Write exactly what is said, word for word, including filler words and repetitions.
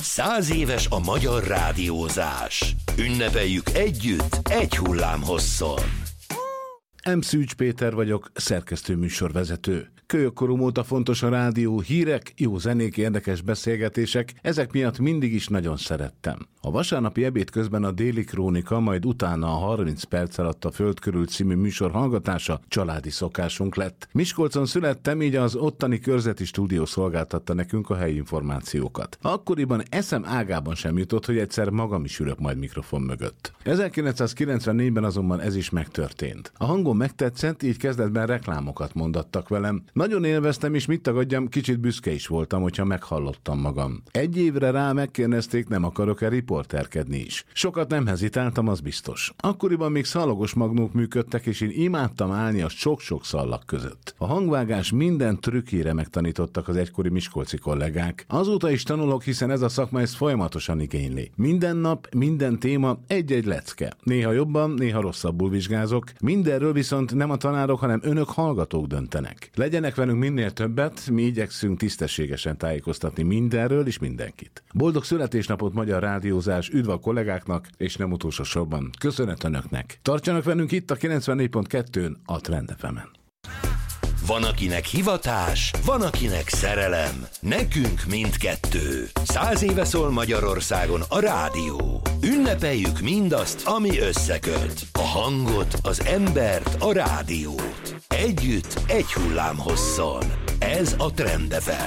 Száz éves a magyar rádiózás. Ünnepeljük együtt, egy hullámhosszon. M. Szűcs Péter vagyok, szerkesztő műsorvezető. Kölyökkorom óta fontos a rádió, hírek, jó zenék, érdekes beszélgetések, ezek miatt mindig is nagyon szerettem. A vasárnapi ebéd közben a Déli Krónika, majd utána a harminc perc alatt a Föld körül című műsor hallgatása családi szokásunk lett. Miskolcon születtem, így az ottani körzeti stúdió szolgáltatta nekünk a helyi információkat. Akkoriban eszem ágában sem jutott, hogy egyszer magam is ülök majd mikrofon mögött. ezerkilencszázkilencvennégyben azonban ez is megtörtént. A hangom megtetszett, így kezdetben reklámokat mondattak velem. Nagyon élveztem, és mit tagadjam, kicsit büszke is voltam, hogyha meghallottam magam. Egy évre rá megkérdezték, nem akarok-e riporterkedni is. Sokat nem hezitáltam, az biztos. Akkoriban még szallagos magnók működtek, és én imádtam állni a sok-sok szallag között. A hangvágás minden trükkére megtanítottak az egykori miskolci kollégák. Azóta is tanulok, hiszen ez a szakma ezt folyamatosan igényli. Minden nap, minden téma egy-egy lecke. Néha jobban, néha rosszabbul vizsgázok. Mindenről viszont nem a tanárok, hanem önök hallgatók döntenek. Legyenek velünk minél többet, mi igyekszünk tisztességesen tájékoztatni mindenről és mindenkit. Boldog születésnapot magyar rádiózás, üdv a kollégáknak, és nem utolsó sorban köszönet önöknek. Tartsanak velünk itt a kilencvennégy pont kettőn, a Trend ef emen. Van, akinek hivatás, van, akinek szerelem. Nekünk mindkettő. Száz éve szól Magyarországon a rádió. Ünnepeljük mindazt, ami összeköt. A hangot, az embert, a rádiót. Együtt, egy hullámhosszon. Ez a Trend ef em.